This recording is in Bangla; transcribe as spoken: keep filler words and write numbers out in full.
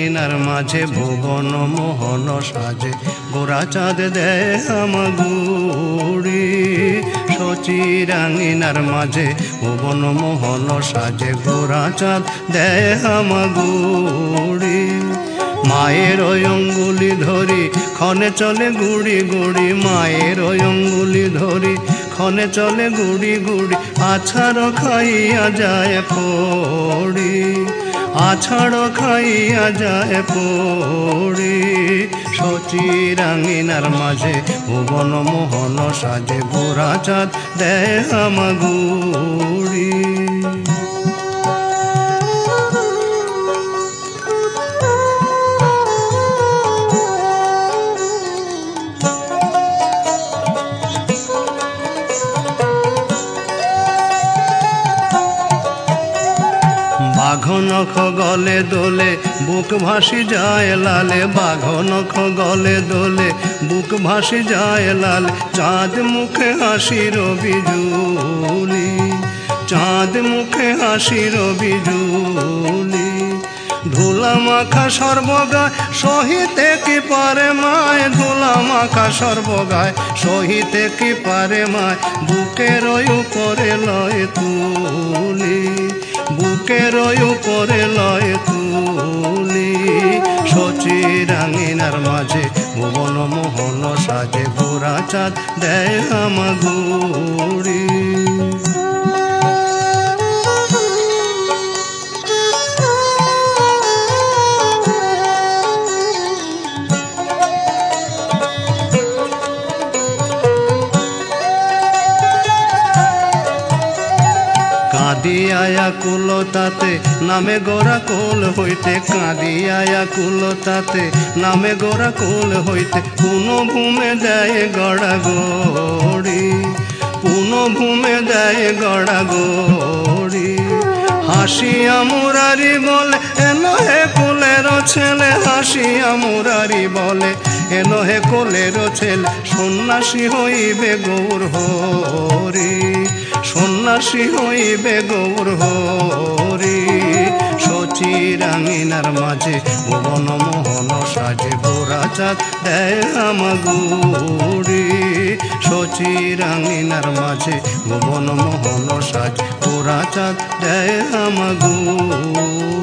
রাঙিনার মাঝে ভুবন মোহন সাজে গোরা চাঁদ দেয় আমাগুড়ি শচী রাঙিনার মাঝে ভুবন মোহন সাজে গোরা চাঁদ দেয় আমাগুড়ি মায়ের অঙ্গুলি ধরি ক্ষণে চলে গুড়ি গুড়ি মায়ের অঙ্গুলি ধরি ক্ষণে চলে গুড়ি গুড়ি আছাড় খাইয়া যায় পড়ি আছাড় খাইয়া যায় পড়ি শচী রাঙিনার মাঝে ভুবন মোহন সাজে গোরা চাঁদ দেয় আমাগুড়ি বাঘ নখ গলে দোলে বুক ভাসি যায় লালে বাঘ নখ গলে দোলে বুক ভাসি যায় লালে চাঁদ মুখে হাসির বিজুলি চাঁদ মুখে হাসির বিজুলি ধুলা মাখা সর্বগায় সহিতে কি পারে মায় ধুলা মাখা সর্বগায় সহিতে কি পারে মায় বুকের উপরে লয় তুলি বুকের উপরে লয় তুলি শচী রাঙিনার মাঝে ভুবন মোহন সাজে গোরা চাঁদ দেয় আমাগুড়ি কাঁদিয়া কুলতাতে নামে গোরা কোল হইতে কাঁদিয়া কুলতাতে নামে গোরা কোল হইতে পুন ভূমে দেয় গড়া গড়ি পুন ভূমে দেয় গড়া গড়ি হাসিয়া মুরারি বলে এনো হে কোলের ছেলে হাসিয়া মুরারি বলে এনো হে কোলের ছেলে সন্ন্যাসী হইবে গৌর হরি সন্ন্যাসী হইবে গৌর হরি শচী রাঙিনার মাঝে ভুবন মোহন সাজে গোরা চাঁদ দেয় আমাগুড়ি শচী রাঙিনার মাঝে ভুবন মোহন সাজে গোরা চাঁদ দেয় আমাগুড়ি।